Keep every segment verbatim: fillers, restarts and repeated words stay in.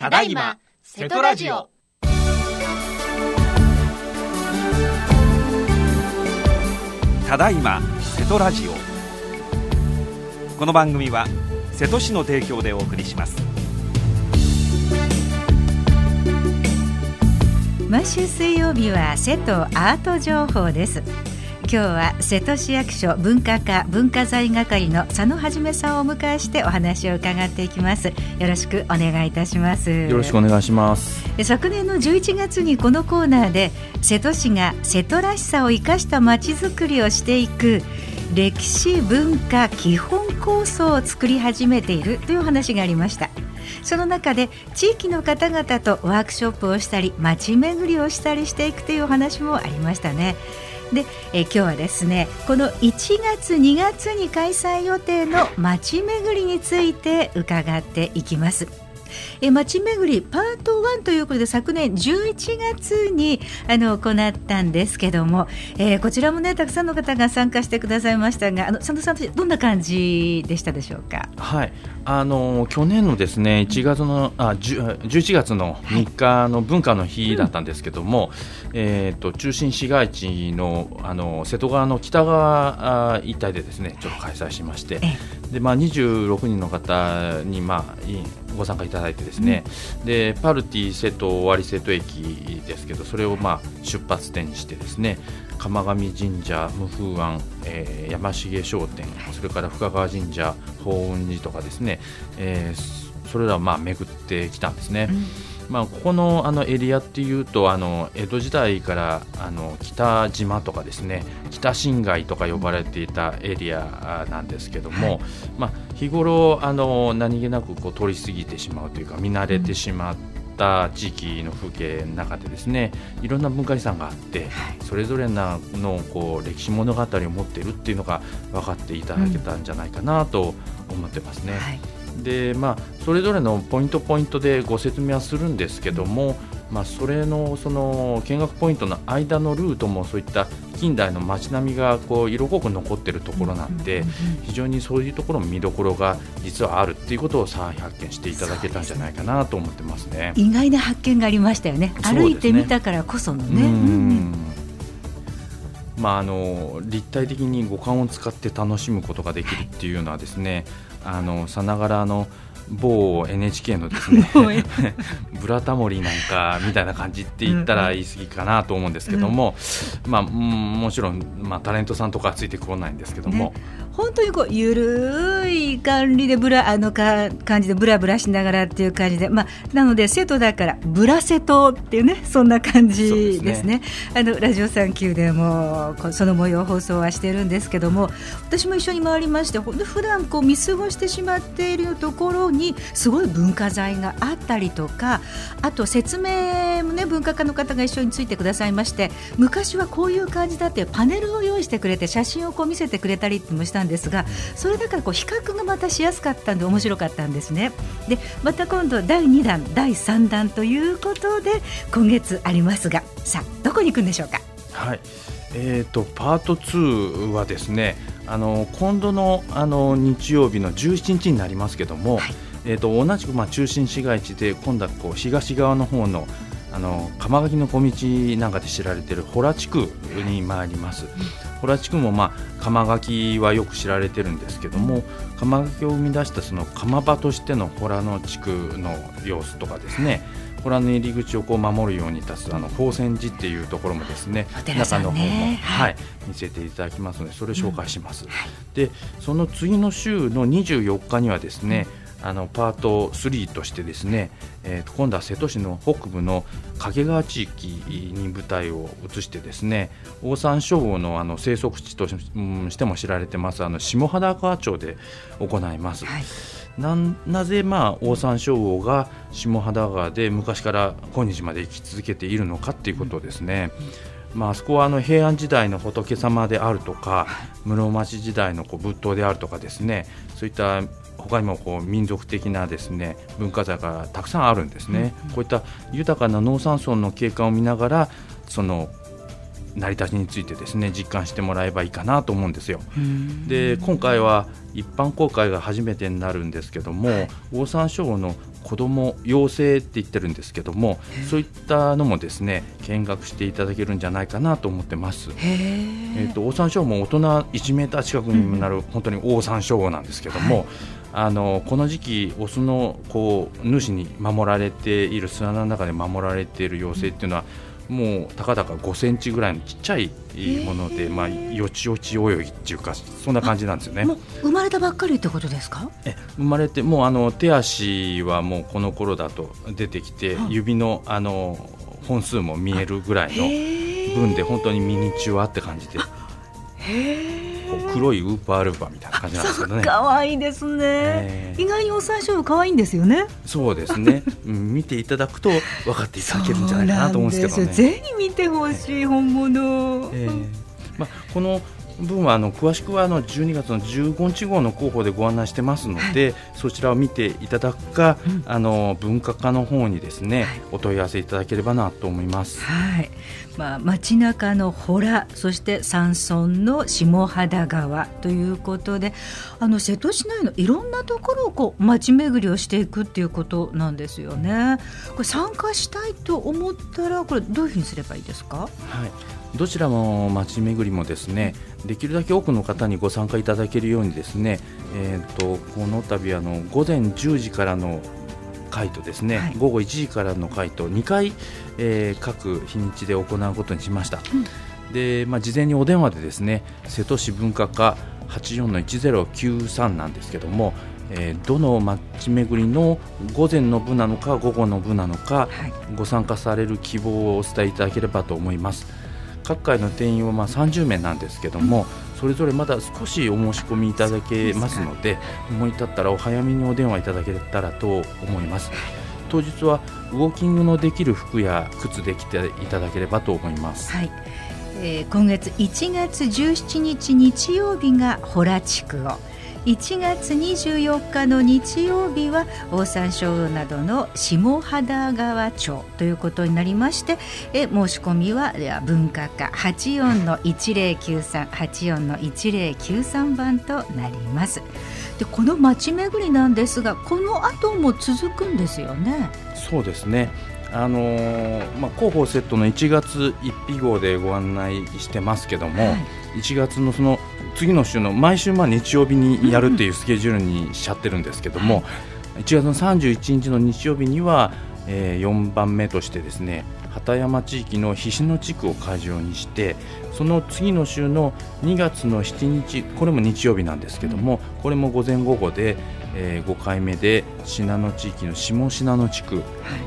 ただいま瀬戸ラジオ。 ただいま瀬戸ラジオ。この番組は瀬戸市の提供でお送りします。 毎週水曜日は瀬戸アート情報です。今日は瀬戸市役所文化課文化財係の佐野はじめさんをお迎えしてお話を伺っていきます。よろしくお願いいたします。 よろしくお願いします。 昨年のじゅういちがつにこのコーナーで瀬戸市が瀬戸らしさを生かしたまちづくりをしていく歴史文化基本構想を作り始めているという話がありました。その中で地域の方々とワークショップをしたり街巡りをしたりしていくというお話もありましたね。でえ今日はですね、このいちがつにがつに開催予定の街巡りについて伺っていきます。え街巡りパートワンということで昨年じゅういちがつにあの行ったんですけども、えー、こちらもねたくさんの方が参加してくださいましたが、あの佐野さんどんな感じでしたでしょうか。 はい、あの去年のですねいちがつのあじゅういちがつのみっかの文化の日だったんですけども、うんえー、と中心市街地 の, あの瀬戸川の北側一帯でですねちょっと開催しまして、で、まあ、にじゅうろくにんの方に、まあ、ご参加いただいてですね、うん、でパルティ瀬戸尾張瀬戸駅ですけど、それをまあ出発点にしてですね釜上神社、無風庵、えー、山重商店、それから深川神社、法雲寺とかですね、えー、それらをまあ巡ってきたんですね。うんまあ、ここ の, あのエリアっていうとあの江戸時代からあの北島とかですね北新街とか呼ばれていたエリアなんですけども、はいまあ、日頃あの何気なくこう通り過ぎてしまうというか見慣れてしまった地域の風景の中でですねいろんな文化遺産があってそれぞれのこう歴史物語を持っているっていうのが分かっていただけたんじゃないかなと思ってますね。うんはいでまあ、それぞれのポイントポイントでご説明はするんですけども、まあ、それ の, その見学ポイントの間のルートもそういった近代の街並みがこう色濃く残っているところなんで、非常にそういうところの見どころが実はあるっていうことを再発見していただけたんじゃないかなと思ってますね。 意外な発見がありましたよね。歩いてみたからこそのね。うんまあ、あの立体的に五感を使って楽しむことができるっていうのはですね、あのさながらあの某 エヌエイチケー のですねブラタモリなんかみたいな感じって言ったら言い過ぎかなと思うんですけども、うんまあ、もちろん、まあ、タレントさんとかはついてこないんですけども、ね、 本当にこうゆるい感じでブラあのか感じでブラブラしながらっていう感じで、まあ、なので瀬戸だからブラ瀬戸っていうねそんな感じですね。あのラジオさんきゅうでもその模様放送はしてるんですけども、私も一緒に回りまして、普段こう見過ごしてしまっているところにすごい文化財があったりとか、あと説明もね文化課の方が一緒についてくださいまして、昔はこういう感じだっていうパネルを用意してくれて写真をこう見せてくれたりもしたんですが、それだからこう比較がまたしやすかったんで面白かったんですね。でまた今度だいにだんだいさんだんということで今月ありますが、さあどこに行くんでしょうか。 はい、えーと、パートツーはですねあの今度 の, あの日曜日のじゅうしちにちになりますけども、はいえー、と同じくまあ中心市街地で今度はこう東側の方のあの釜垣の小道なんかで知られている洞地区に参ります。洞地区も、まあ、釜垣はよく知られてるんですけども、釜垣を生み出したその釜場としての洞の地区の様子とかですね、洞の入り口をこう守るように立つあの宝泉寺っていうところもですね、中の方も、はいはい、見せていただきますのでそれを紹介します。うんはい、でその次の週のにじゅうよっかにはですね、あのパートスリーとしてですね、えー、と今度は瀬戸市の北部の掛川地域に舞台を移してですね、オオサンショウウオのあの生息地としても知られてますあの下秦川町で行います。はい、な, なぜ、まあ、オオサンショウウオが下秦川で昔から今日まで生き続けているのかということをですね、うんまあ、そこはあの平安時代の仏様であるとか室町時代のこう仏塔であるとかですね、そういった他にもこう民族的なですね文化財がたくさんあるんですね。うんうん、こういった豊かな農山村の景観を見ながらその成り立ちについてですね実感してもらえばいいかなと思うんですよ。で今回は一般公開が初めてになるんですけども、はい、オオサンショウウオの子供養成って言ってるんですけども、そういったのもですね見学していただけるんじゃないかなと思ってます。えーとオオサンショウウオも大人いちメーター近くにもなる、うん、本当にオオサンショウウオなんですけども、はい、あのこの時期オスのこう主に守られている巣穴の中で守られている幼生っていうのは、もうたかだかごセンチぐらいのちっちゃいもので、まあ、よちよち泳ぎっていうかそんな感じなんですよね。 もう生まれたばっかりってことですか？ え生まれてもうあの手足はもうこの頃だと出てきて、指のあの本数も見えるぐらいの分で本当にミニチュアって感じで、へこう黒いウーパールーパーみたいな感じなんですけどね。 かわいいですね、えー、意外にオオサンショウウオかわいいんですよね。 そうですね、うん、見ていただくと分かっていただけるんじゃないかなと思うんですけどね。 ぜひ見てほしい、えー、本物、 えーまあ、この分はあの詳しくはあのじゅうにがつのじゅうごにち号の広報でご案内してますので、はい、そちらを見ていただくか、うん、あの文化課の方にですね、はい、お問い合わせいただければなと思います。 はい、まあ、街中の洞、そして山村の下秦川ということで、あの瀬戸市内のいろんなところをこう街巡りをしていくっていうことなんですよね。これ参加したいと思ったらこれどういうふうにすればいいですか？ はい、どちらも街巡りもですね、できるだけ多くの方にご参加いただけるようにですね、えー、とこの度あの午前じゅうじからの会とですね、はい、午後いちじからの会とにかい、えー、各日にちで行うことにしました。うん、で、まあ、事前にお電話でですね瀬戸市文化課 はちよんのいちゼロきゅうさん なんですけども、えー、どの街巡りの午前の部なのか午後の部なのか、はい、ご参加される希望をお伝えいただければと思います。各回の定員はまあさんじゅうめいなんですけども、うん、それぞれまだ少しお申し込みいただけますので、思い立ったらお早めにお電話いただけたらと思います。当日はウォーキングのできる服や靴で着ていただければと思います。 はい、えー、今月いちがつじゅうしちにち日曜日が洞地区を、いちがつにじゅうよっかの日曜日はオオサンショウウオなどの下秦川町ということになりまして、え申し込みは文化課 はちよんのいちゼロきゅうさん はちよんのいちゼロきゅうさん 番となります。でこの街巡りなんですが、この後も続くんですよね。 そうですね、あのーまあ、広報セットのいちがついっぴ号でご案内してますけども、はい、いちがつのその次の週の毎週まあ日曜日にやるっていうスケジュールにしちゃってるんですけども、うん、いちがつのさんじゅういちにちの日曜日には、えー、よんばんめとしてですね畑山地域の菱野地区を会場にして、その次の週のにがつのしちにち、これも日曜日なんですけども、これも午前午後で、えー、ごかいめで信濃地域の下信濃地区、はい、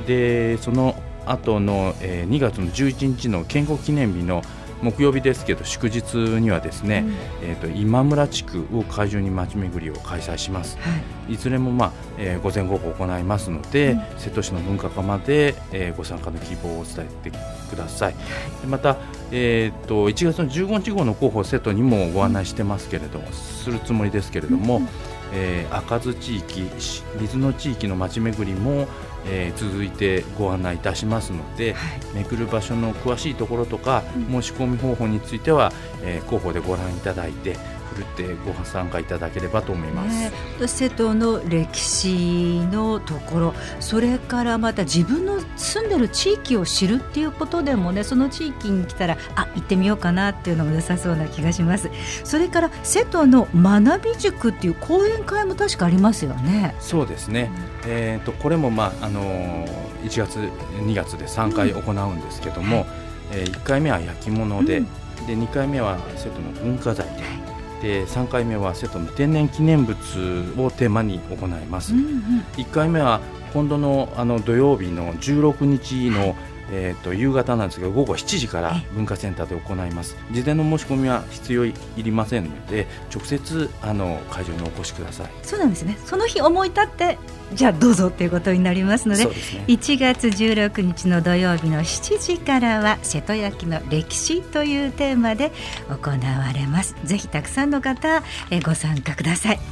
でその後の、えー、にがつのじゅういちにちの建国記念日の木曜日ですけど祝日にはですね、うん、えー、と今村地区を会場に街巡りを開催します。はい、いずれも、まあえー、午前午後行いますので、うん、瀬戸市の文化課まで、えー、ご参加の希望を伝えてください。また、えー、といちがつのじゅうごにち号の広報セットにもご案内してますけれども、うん、するつもりですけれども、うん、えー、赤津地域、水の地域の街巡りも、えー、続いてご案内いたしますので、はい、巡る場所の詳しいところとか、うん、申し込み方法については、えー、広報でご覧いただいてふるってご参加いただければと思います。ね、 瀬戸の歴史のところ、それからまた自分の住んでる地域を知るっていうことでもね、その地域に来たらあ行ってみようかなっていうのも良さそうな気がします。それから瀬戸の学び塾っていう講演会も確かありますよね。 そうですね、うん、えー、とこれも、まああのー、いちがつにがつでさんかい行うんですけども、うん、えー、いっかいめは焼き物で、うん、でにかいめは瀬戸の文化財で、でさんかいめは瀬戸の天然記念物をテーマに行います。うんうん、いっかいめは今度 の, あの土曜日のじゅうろくにちの、えー、と夕方なんですがごごしちじから文化センターで行います。事前の申し込みは必要いりませんので、直接あの会場にお越しください。 そうなんですね。その日思い立ってじゃあどうぞということになりますの で, です、ね、いちがつじゅうろくにちの土曜日のしちじからは瀬戸焼の歴史というテーマで行われます。ぜひたくさんの方えご参加ください。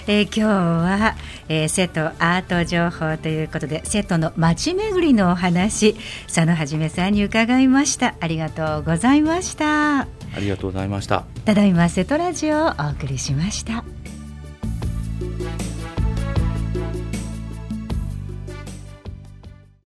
えー、今日は、えー、瀬戸アート情報ということで瀬戸の街巡りのお話、佐野はじめさんに伺いました。ありがとうございました。 ありがとうございました。 ただいま瀬戸ラジオをお送りしました。